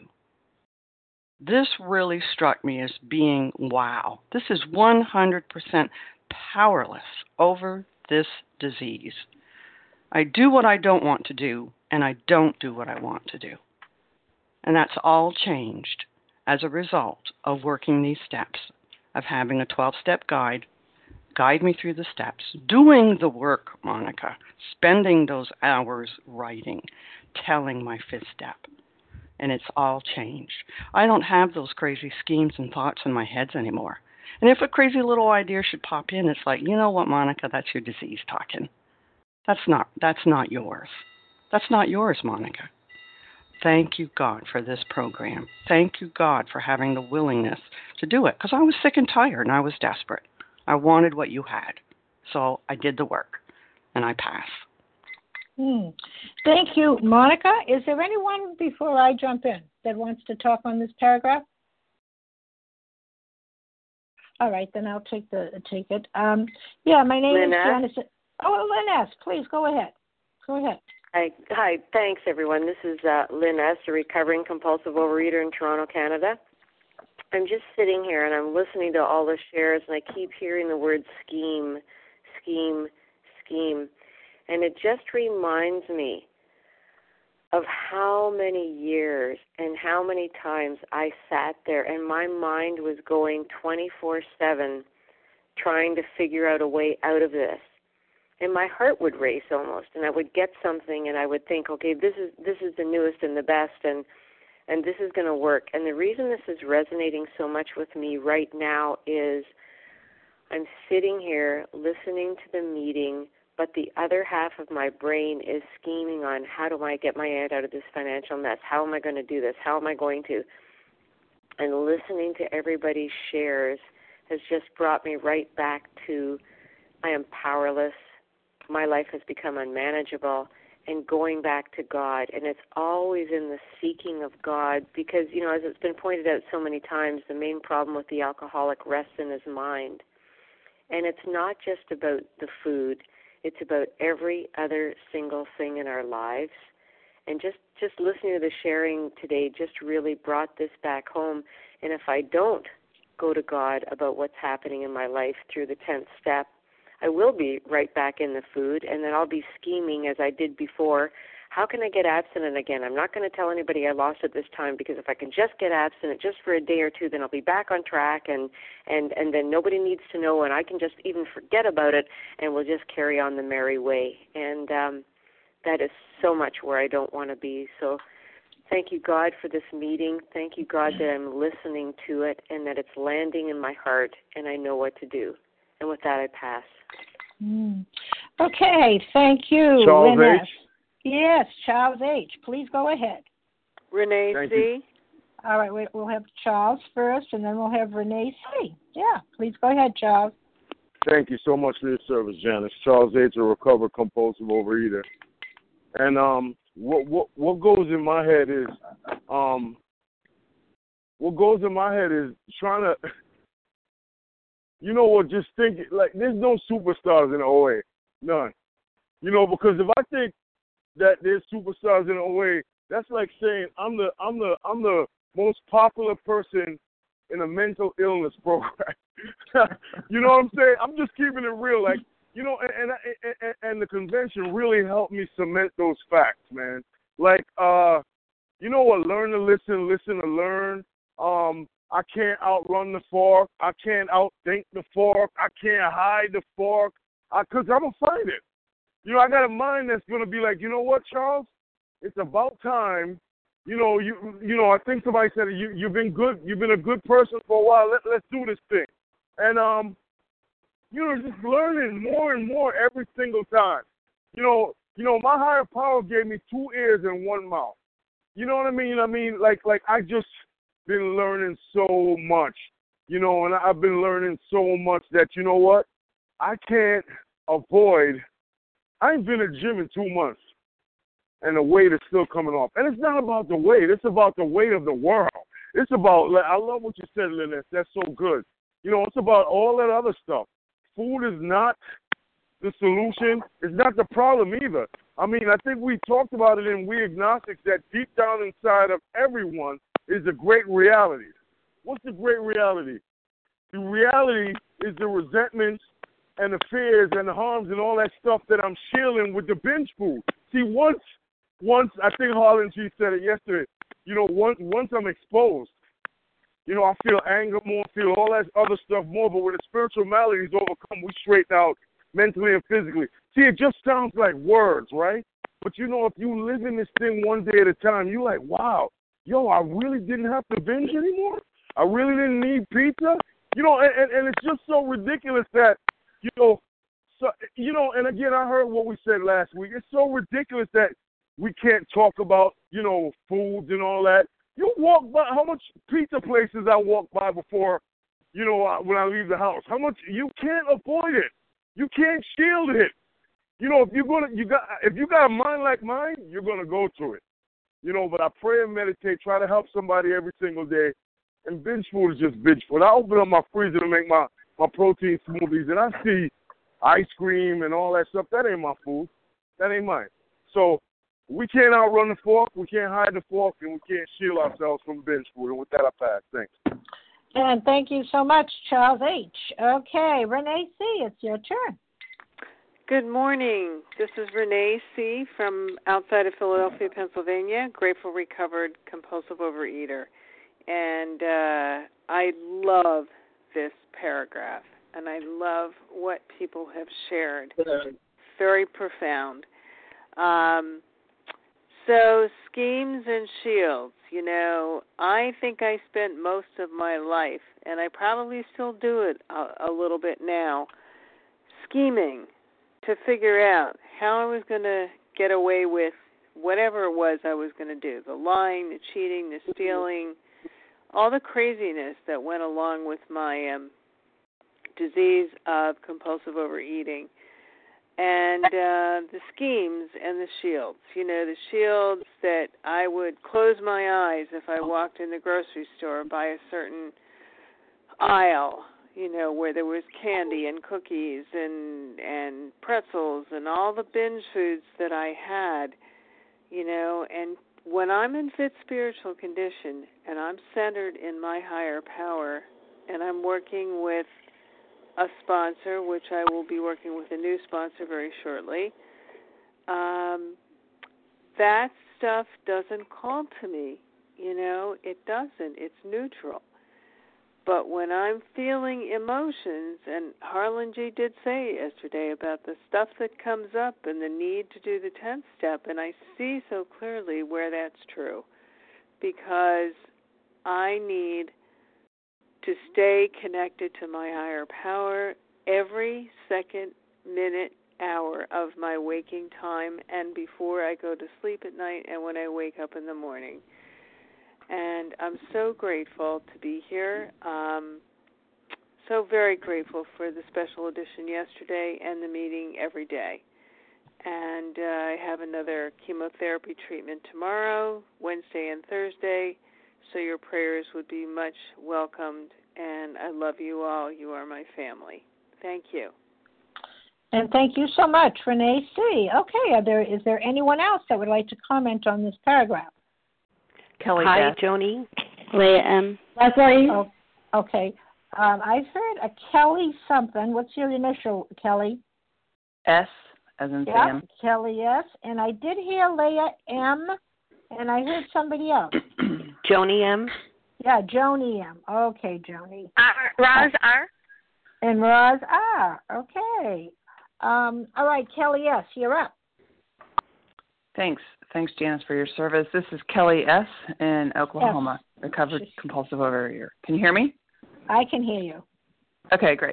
This really struck me as being, wow, this is one hundred percent powerless over this disease. I do what I don't want to do, and I don't do what I want to do. And that's all changed as a result of working these steps, of having a twelve-step guide, guide me through the steps, doing the work, Monica, spending those hours writing, telling my fifth step. And it's all changed. I don't have those crazy schemes and thoughts in my head anymore. And if a crazy little idea should pop in, it's like, you know what, Monica, that's your disease talking. That's not, that's not yours. That's not yours, Monica. Thank you, God, for this program. Thank you, God, for having the willingness to do it. Because I was sick and tired and I was desperate. I wanted what you had. So I did the work and I pass. Hmm. Thank you, Monica. Is there anyone before I jump in that wants to talk on this paragraph? All right, then I'll take the take it. Um, yeah, my name Lynn is S. Janice. Oh, Lynn S., please go ahead. Go ahead. Hi, hi. Thanks, everyone. This is uh, Lynn S., a recovering compulsive overeater in Toronto, Canada. I'm just sitting here and I'm listening to all the shares, and I keep hearing the word scheme, scheme, scheme. And it just reminds me of how many years and how many times I sat there and my mind was going twenty-four seven trying to figure out a way out of this. And my heart would race almost, and I would get something and I would think, okay, this is this is the newest and the best, and and this is going to work. And the reason this is resonating so much with me right now is I'm sitting here listening to the meeting, but the other half of my brain is scheming on how do I get my head out of this financial mess? How am I going to do this? How am I going to? And listening to everybody's shares has just brought me right back to I am powerless. My life has become unmanageable, and going back to God. And it's always in the seeking of God because, you know, as it's been pointed out so many times, the main problem with the alcoholic rests in his mind. And it's not just about the food. It's about every other single thing in our lives. And just, just listening to the sharing today just really brought this back home. And if I don't go to God about what's happening in my life through the tenth step, I will be right back in the food, and then I'll be scheming as I did before. How can I get abstinent again? I'm not going to tell anybody I lost it this time, because if I can just get abstinent just for a day or two, then I'll be back on track, and, and, and then nobody needs to know, and I can just even forget about it, and we'll just carry on the merry way. And um, that is so much where I don't want to be. So thank you, God, for this meeting. Thank you, God, that I'm listening to it and that it's landing in my heart, and I know what to do. And with that, I pass. Mm. Okay, thank you, Charles Lynette. H. Yes, Charles H. Please go ahead. Renee Thank C. you. All right, we- we'll have Charles first, and then we'll have Renee C. Yeah, please go ahead, Charles. Thank you so much for your service, Janice. Charles H., a recovered compulsive overeater. And um, what what what goes in my head is, um, what goes in my head is trying to, you know what? Just think like there's no superstars in O A, none. You know, because if I think that there's superstars in O A, that's like saying I'm the I'm the I'm the most popular person in a mental illness program. You know what I'm saying? I'm just keeping it real, like, you know, and and, and and the convention really helped me cement those facts, man. Like, uh, you know what? Learn to listen, listen to learn. Um, I can't outrun the fork. I can't outthink the fork. I can't hide the fork. I, cause I'm gonna find it. You know, I got a mind that's gonna be like, you know what, Charles? It's about time. You know, you you know, I think somebody said you you've been good. You've been a good person for a while. Let let's do this thing. And um, you know, just learning more and more every single time. You know, you know, my higher power gave me two ears and one mouth. You know what I mean? I mean, like like I just been learning so much. You know, and I've been learning so much that, you know what? I can't avoid. I ain't been in the gym in two months, and the weight is still coming off. And it's not about the weight. It's about the weight of the world. It's about, I love what you said, Lynette. That's so good. You know, it's about all that other stuff. Food is not the solution. It's not the problem either. I mean, I think we talked about it in We Agnostics that deep down inside of everyone is a great reality. What's the great reality? The reality is the resentments and the fears and the harms and all that stuff that I'm shielding with the binge food. See, once, once I think Harlan G said it yesterday, you know, once, once I'm exposed, you know, I feel anger more, feel all that other stuff more, but when the spiritual malady is overcome, we straighten out mentally and physically. See, it just sounds like words, right? But, you know, if you live in this thing one day at a time, you're like, wow, yo, I really didn't have to binge anymore? I really didn't need pizza? You know, and, and, and it's just so ridiculous that, you know, so you know, and again, I heard what we said last week. It's so ridiculous that we can't talk about, you know, foods and all that. You walk by, how much pizza places I walk by before, you know, when I leave the house? How much? You can't avoid it. You can't shield it. You know, if you're gonna, you got, if you got a mind like mine, you're gonna go through it. You know, but I pray and meditate, try to help somebody every single day. And binge food is just binge food. I open up my freezer to make my, my protein smoothies, and I see ice cream and all that stuff. That ain't my food. That ain't mine. So we can't outrun the fork, we can't hide the fork, and we can't shield ourselves from binge food. And with that, I pass. Thanks. And thank you so much, Charles H. Okay, Renee C., it's your turn. Good morning. This is Renee C. from outside of Philadelphia, Pennsylvania, grateful, recovered, compulsive overeater. And uh, I love this paragraph, and I love what people have shared. Very profound. Um, so schemes and shields, you know, I think I spent most of my life, and I probably still do it a, a little bit now, scheming to figure out how I was going to get away with whatever it was I was going to do, the lying, the cheating, the stealing, all the craziness that went along with my um, disease of compulsive overeating. And uh, the schemes and the shields, you know, the shields that I would close my eyes if I walked in the grocery store by a certain aisle, you know, where there was candy and cookies and, and pretzels and all the binge foods that I had. you know, and when I'm in fit spiritual condition and I'm centered in my higher power and I'm working with a sponsor, which I will be working with a new sponsor very shortly, um, that stuff doesn't call to me, you know, it doesn't. It's neutral. But when I'm feeling emotions, and Harlan G. did say yesterday about the stuff that comes up and the need to do the tenth step, and I see so clearly where that's true, because I need to stay connected to my higher power every second, minute, hour of my waking time, and before I go to sleep at night and when I wake up in the morning. And I'm so grateful to be here. Um, so very grateful for the special edition yesterday and the meeting every day. And uh, I have another chemotherapy treatment tomorrow, Wednesday and Thursday, so your prayers would be much welcomed. And I love you all. You are my family. Thank you. And thank you so much, Renee C. Okay, are there, is there anyone else that would like to comment on this paragraph? Kelly Hi, Beth. Joni. Leah M. Leslie. Oh, okay. Um, I heard a Kelly something. What's your initial, Kelly? S, as in Yep, Sam. Kelly S. And I did hear Leah M. And I heard somebody else. Joni M. Yeah, Joni M. Okay, Joni. R, Roz R. And Roz R. Okay. Um, all right, Kelly S., you're up. Thanks. Thanks, Janice, for your service. This is Kelly S. in Oklahoma, yes. recovered compulsive overeater. Can you hear me? I can hear you. Okay, great.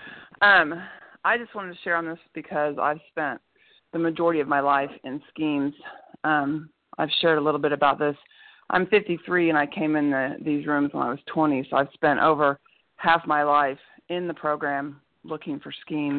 Um, I just wanted to share on this because I've spent the majority of my life in schemes. Um, I've shared a little bit about this. I'm fifty-three, and I came in the, these rooms when I was twenty, so I've spent over half my life in the program looking for schemes.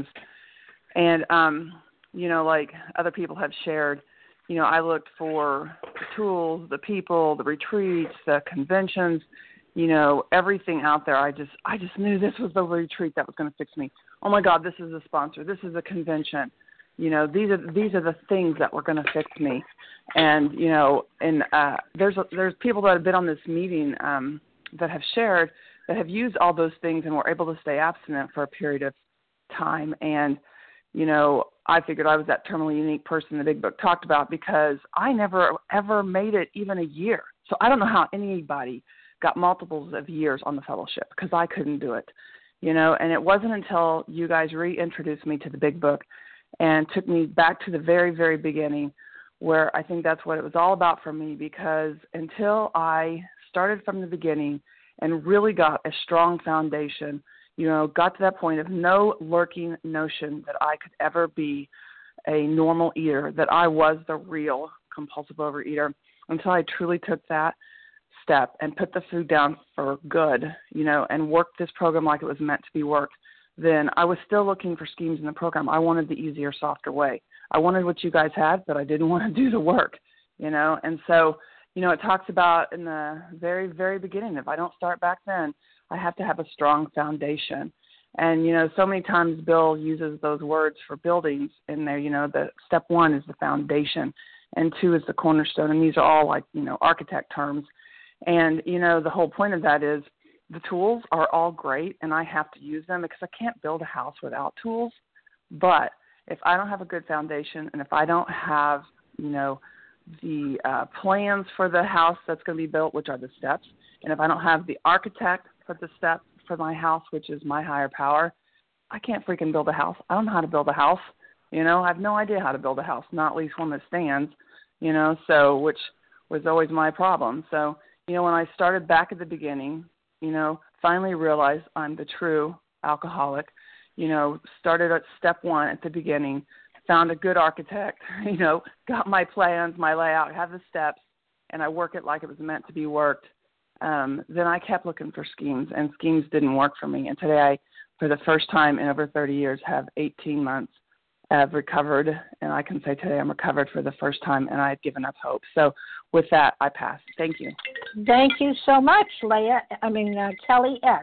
And, um, you know, like other people have shared, you know, I looked for the tools, the people, the retreats, the conventions, you know, everything out there. I just I just knew this was the retreat that was going to fix me. Oh, my God, this is a sponsor. This is a convention. You know, these are these are the things that were going to fix me. And, you know, and uh, there's there's people that have been on this meeting um, that have shared that have used all those things and were able to stay abstinent for a period of time. And, you know, I figured I was that terminally unique person the Big Book talked about because I never, ever made it even a year. So I don't know how anybody got multiples of years on the fellowship because I couldn't do it, you know. And it wasn't until you guys reintroduced me to the Big Book and took me back to the very, very beginning where I think that's what it was all about for me, because until I started from the beginning and really got a strong foundation, you know, got to that point of no lurking notion that I could ever be a normal eater, that I was the real compulsive overeater, until I truly took that step and put the food down for good, you know, and worked this program like it was meant to be worked, then I was still looking for schemes in the program. I wanted the easier, softer way. I wanted what you guys had, but I didn't want to do the work, you know. And so, you know, it talks about in the very, very beginning, if I don't start back then, I have to have a strong foundation. And, you know, so many times Bill uses those words for buildings in there. You know, the step one is the foundation and two is the cornerstone. And these are all like, you know, architect terms. And, you know, the whole point of that is the tools are all great and I have to use them because I can't build a house without tools. But if I don't have a good foundation and if I don't have, you know, the uh, plans for the house that's going to be built, which are the steps, and if I don't have the architect for the steps for my house, which is my higher power, I can't freaking build a house. I don't know how to build a house. You know, I have no idea how to build a house, not at least one that stands, you know, so which was always my problem. So, you know, when I started back at the beginning, you know, finally realized I'm the true alcoholic, you know, started at step one at the beginning, found a good architect, you know, got my plans, my layout, have the steps, and I work it like it was meant to be worked. Um, then I kept looking for schemes, and schemes didn't work for me. And today I, for the first time in over thirty years, have eighteen months I've recovered, and I can say today I'm recovered for the first time, and I've given up hope. So with that, I pass. Thank you. Thank you so much, Leah. I mean, uh, Kelly S.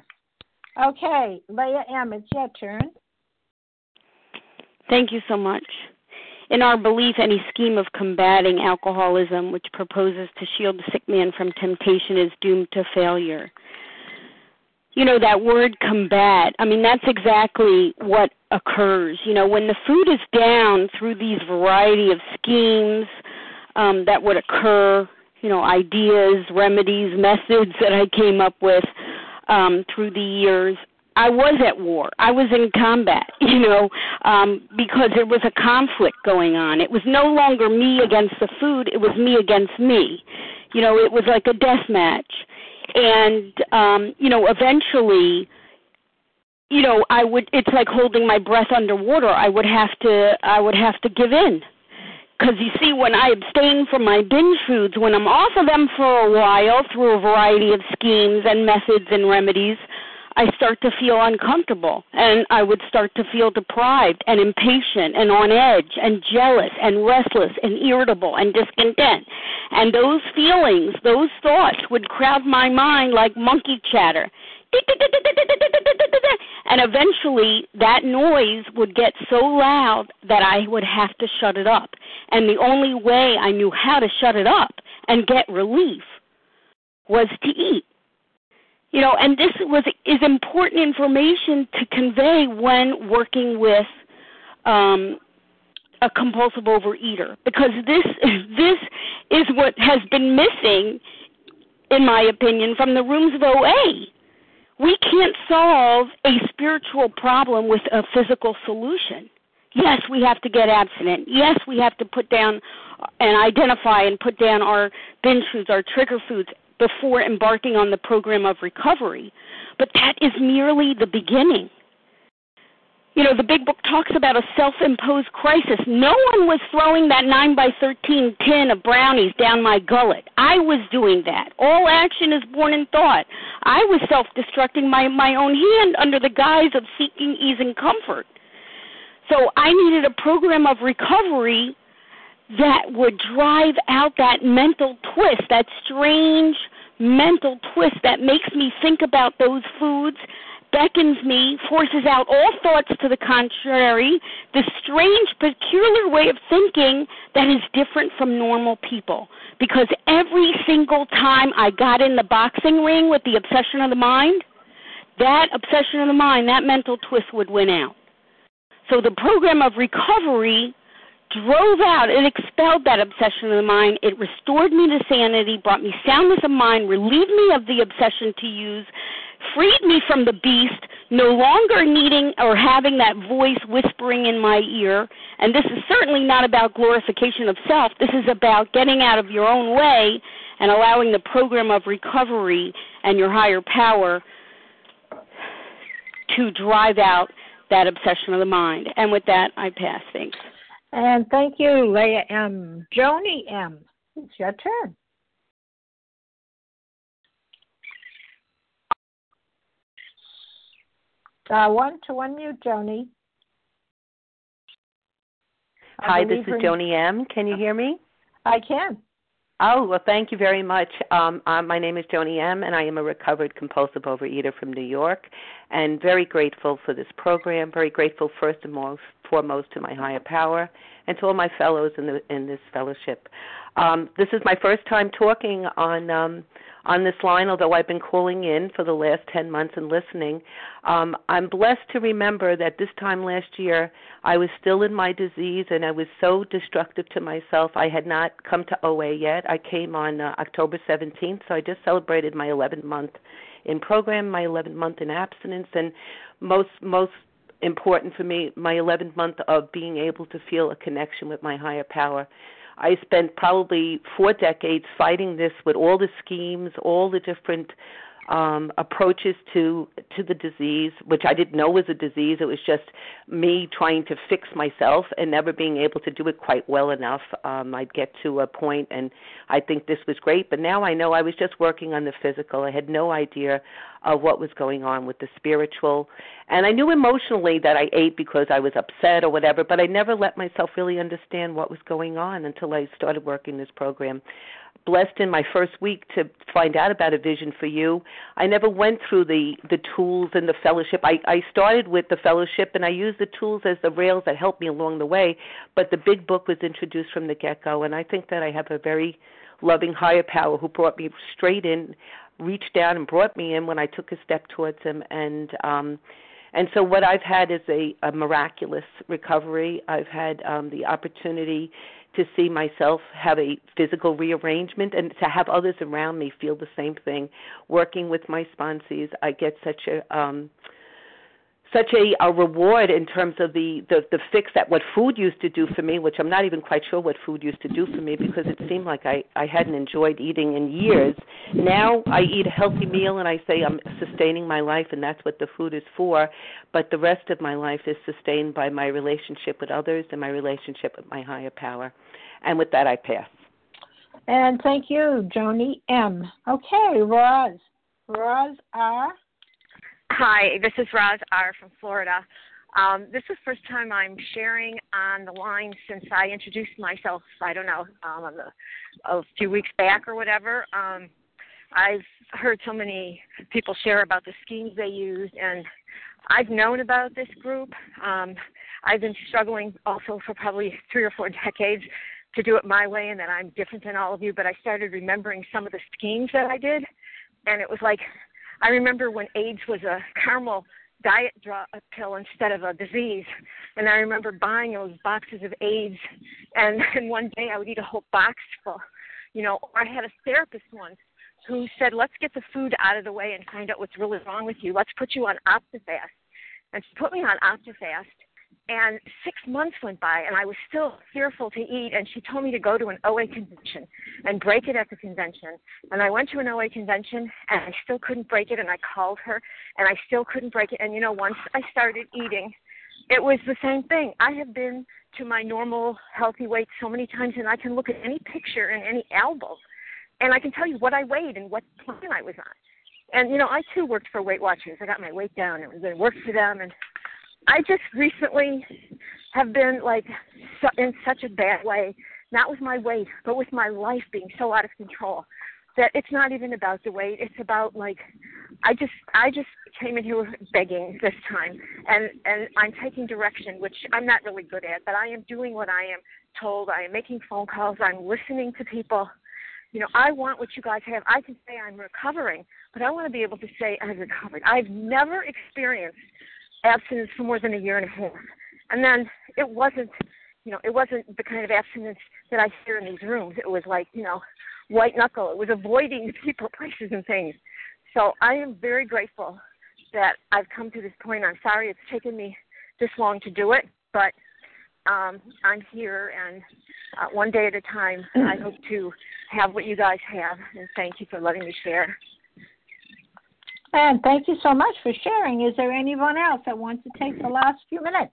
Okay, Leah M., it's your turn. Thank you so much. In our belief, any scheme of combating alcoholism which proposes to shield the sick man from temptation is doomed to failure. You know, that word combat, I mean, that's exactly what occurs. You know, when the food is down through these variety of schemes um, that would occur, you know, ideas, remedies, methods that I came up with um, through the years, I was at war. I was in combat, you know, um, because there was a conflict going on. It was no longer me against the food. It was me against me. You know, it was like a death match. And, um, you know, eventually, you know, I would, it's like holding my breath underwater. I would have to, I would have to give in. Because you see, when I abstain from my binge foods, when I'm off of them for a while through a variety of schemes and methods and remedies, I start to feel uncomfortable, and I would start to feel deprived and impatient and on edge and jealous and restless and irritable and discontent. And those feelings, those thoughts would crowd my mind like monkey chatter. And eventually that noise would get so loud that I would have to shut it up. And the only way I knew how to shut it up and get relief was to eat. You know, and this was is important information to convey when working with um, a compulsive overeater, because this this is what has been missing, in my opinion, from the rooms of O A. We can't solve a spiritual problem with a physical solution. Yes, we have to get abstinent. Yes, we have to put down and identify and put down our binge foods, our trigger foods, before embarking on the program of recovery. But that is merely the beginning. You know, the Big Book talks about a self-imposed crisis. No one was throwing that nine by thirteen tin of brownies down my gullet. I was doing that. All action is born in thought. I was self-destructing my, my own hand under the guise of seeking ease and comfort. So I needed a program of recovery that would drive out that mental twist, that strange mental twist that makes me think about those foods, beckons me, forces out all thoughts to the contrary, this strange, peculiar way of thinking that is different from normal people. Because every single time I got in the boxing ring with the obsession of the mind, that obsession of the mind, that mental twist would win out. So the program of recovery drove out, it expelled that obsession of the mind. It restored me to sanity, brought me soundness of mind, relieved me of the obsession to use, freed me from the beast, no longer needing or having that voice whispering in my ear. And this is certainly not about glorification of self. This is about getting out of your own way and allowing the program of recovery and your higher power to drive out that obsession of the mind. And with that, I pass. Thanks. And thank you, Leah M. Joni M., it's your turn. Uh, one to unmute, Joni. Hi, this is Joni M. Can you hear me? I can. Oh, well, thank you very much. Um, uh, my name is Joni M., and I am a recovered compulsive overeater from New York, and very grateful for this program, very grateful first and most, foremost to my higher power and to all my fellows in, the, in this fellowship. Um, this is my first time talking on um, on this line, although I've been calling in for the last ten months and listening. Um, I'm blessed to remember that this time last year I was still in my disease and I was so destructive to myself. I had not come to O A yet. I came on uh, October seventeenth, so I just celebrated my eleventh month in program, my eleventh month in abstinence, and most most important for me, my eleventh month of being able to feel a connection with my higher power. I spent probably four decades fighting this with all the schemes, all the different um, approaches to to the disease, which I didn't know was a disease. It was just me trying to fix myself and never being able to do it quite well enough. Um, I'd get to a point and I think this was great, but now I know I was just working on the physical. I had no idea of what was going on with the spiritual. And I knew emotionally that I ate because I was upset or whatever, but I never let myself really understand what was going on until I started working this program. blessed in my first week to find out about A Vision for You. I never went through the, the tools and the fellowship. I, I started with the fellowship, and I used the tools as the rails that helped me along the way, but the big book was introduced from the get-go, and I think that I have a very loving higher power who brought me straight in, reached down and brought me in when I took a step towards him. And um, and so what I've had is a, a miraculous recovery. I've had um, the opportunity to see myself have a physical rearrangement and to have others around me feel the same thing. Working with my sponsees, I get such a um, such a, a reward in terms of the, the, the fix that what food used to do for me, which I'm not even quite sure what food used to do for me because it seemed like I, I hadn't enjoyed eating in years. Now I eat a healthy meal and I say I'm sustaining my life, and that's what the food is for, but the rest of my life is sustained by my relationship with others and my relationship with my higher power. And with that, I pass. And thank you, Joni M. Okay, Roz. Roz R. Hi, this is Roz R. from Florida. Um, this is the first time I'm sharing on the line since I introduced myself, I don't know, um, on the, a few weeks back or whatever. Um, I've heard so many people share about the schemes they use, and I've known about this group. Um, I've been struggling also for probably three or four decades to do it my way, and that I'm different than all of you, but I started remembering some of the schemes that I did, and it was like, I remember when AIDS was a caramel diet drug pill instead of a disease, and I remember buying those boxes of AIDS, and, and one day I would eat a whole box full, you know. Or I had a therapist once who said, let's get the food out of the way and find out what's really wrong with you. Let's put you on Optifast. And she put me on Optifast, and six months went by, and I was still fearful to eat, and she told me to go to an O A convention and break it at the convention. And I went to an O A convention, and I still couldn't break it, and I called her, and I still couldn't break it. And, you know, once I started eating, it was the same thing. I have been to my normal healthy weight so many times, and I can look at any picture and any album, and I can tell you what I weighed and what plan I was on. And, you know, I, too, worked for Weight Watchers. I got my weight down, and it worked for them, and I just recently have been, like, so, in such a bad way, not with my weight, but with my life being so out of control, that it's not even about the weight. It's about, like, I just I just came in here begging this time, and, and I'm taking direction, which I'm not really good at, but I am doing what I am told. I am making phone calls. I'm listening to people. You know, I want what you guys have. I can say I'm recovering, but I want to be able to say I've recovered. I've never experienced abstinence for more than a year and a half. And then it wasn't, you know, it wasn't the kind of abstinence that I hear in these rooms. It was like, you know, white knuckle. It was avoiding people, places, and things. So I am very grateful that I've come to this point. I'm sorry it's taken me this long to do it, but um, I'm here, and uh, one day at a time, I hope to have what you guys have, and thank you for letting me share. And thank you so much for sharing. Is there anyone else that wants to take the last few minutes?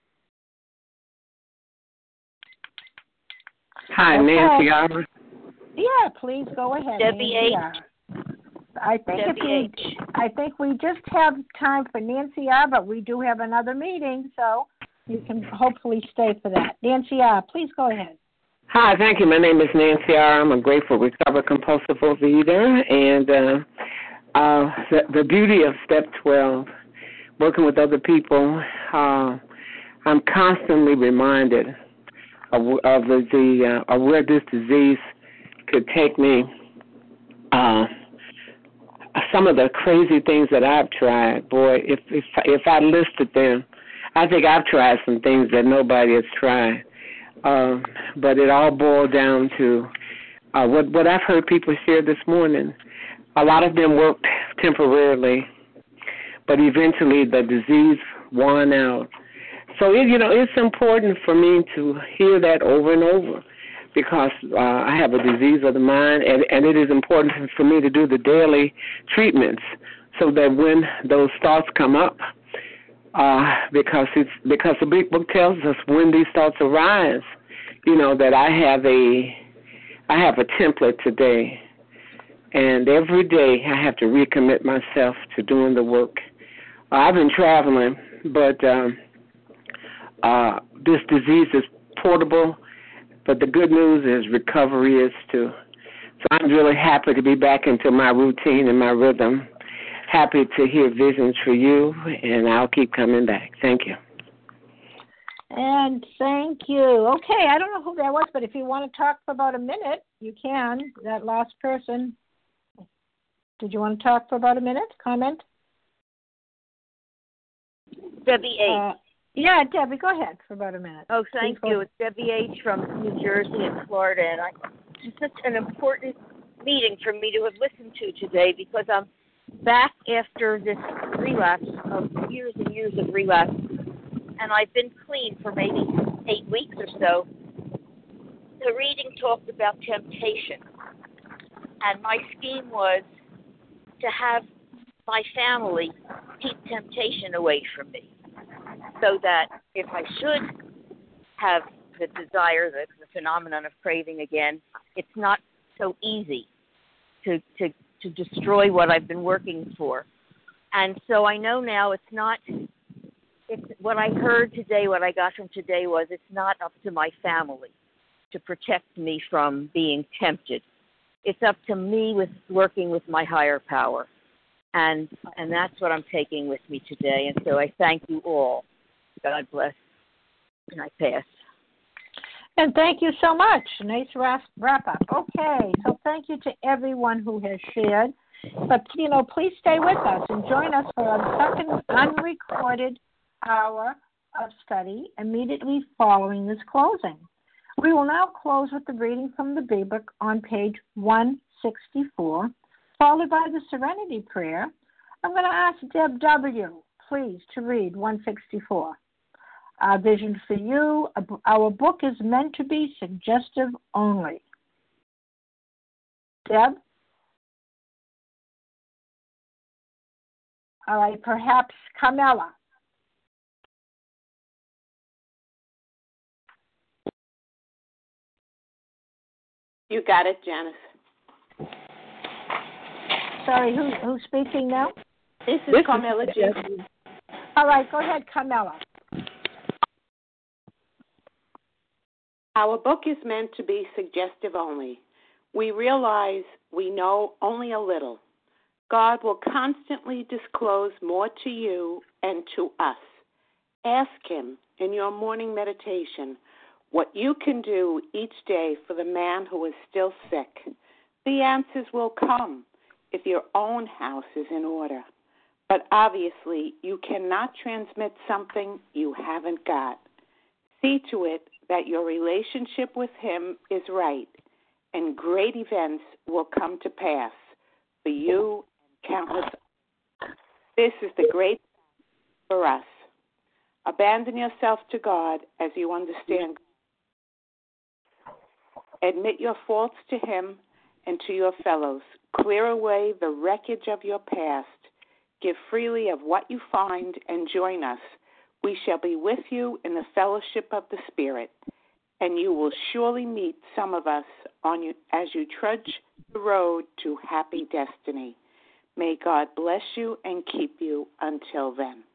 Hi, okay. Nancy R. Yeah, please go ahead. W H. I think if we, I think we just have time for Nancy R, but we do have another meeting, so you can hopefully stay for that. Nancy R, please go ahead. Hi, thank you. My name is Nancy R. I'm a grateful recovered compulsive overeater, and uh, uh, the, the beauty of Step twelve, working with other people, uh, I'm constantly reminded of, of the, the uh, of where this disease could take me. Uh, some of the crazy things that I've tried, boy, if if if I listed them, I think I've tried some things that nobody has tried. Uh, but it all boiled down to uh, what what I've heard people share this morning. A lot of them worked temporarily, but eventually the disease won out. So it, you know, it's important for me to hear that over and over, because uh, I have a disease of the mind, and, and it is important for me to do the daily treatments so that when those thoughts come up, uh, because it's because the big book tells us when these thoughts arise, you know, that I have a I have a template today, and every day I have to recommit myself to doing the work. Uh, I've been traveling, but um, uh, this disease is portable. But the good news is recovery is too. So I'm really happy to be back into my routine and my rhythm. Happy to hear visions for you, and I'll keep coming back. Thank you. And thank you. Okay, I don't know who that was, but if you want to talk for about a minute, you can. That last person. Did you want to talk for about a minute? Comment? Debbie H. Uh, yeah, Debbie, go ahead for about a minute. Oh, thank Please you. It's Debbie H. from New Jersey and Florida, and I, it's such an important meeting for me to have listened to today because I'm back after this relapse of years and years of relapse, and I've been clean for maybe eight weeks or so. The reading talked about temptation, and my scheme was to have my family keep temptation away from me, so that if I should have the desire, the, the phenomenon of craving again, it's not so easy to, to, to destroy what I've been working for. And so I know now it's not, it's, what I heard today, what I got from today was it's not up to my family to protect me from being tempted. It's up to me with working with my higher power. And and that's what I'm taking with me today. And so I thank you all. God bless. And I pass. And thank you so much. Nice wrap up. Okay, so thank you to everyone who has shared. But, you know, please stay with us and join us for a second unrecorded hour of study immediately following this closing. We will now close with the reading from the Big Book on page one sixty-four, followed by the Serenity Prayer. I'm going to ask Deb W., please, to read one sixty-four. Our vision for you, our book is meant to be suggestive only. Deb? All right, perhaps Carmela. You got it, Janice. Sorry, who, who's speaking now? This is this Carmela G. All right, go ahead, Carmela. Our book is meant to be suggestive only. We realize we know only a little. God will constantly disclose more to you and to us. Ask Him in your morning meditation what you can do each day for the man who is still sick. The answers will come if your own house is in order. But obviously, you cannot transmit something you haven't got. See to it that your relationship with Him is right, and great events will come to pass for you and countless others. This is the great for us. Abandon yourself to God as you understand. Admit your faults to Him and to your fellows. Clear away the wreckage of your past. Give freely of what you find and join us. We shall be with you in the fellowship of the Spirit, and you will surely meet some of us on you as you trudge the road to happy destiny. May God bless you and keep you until then.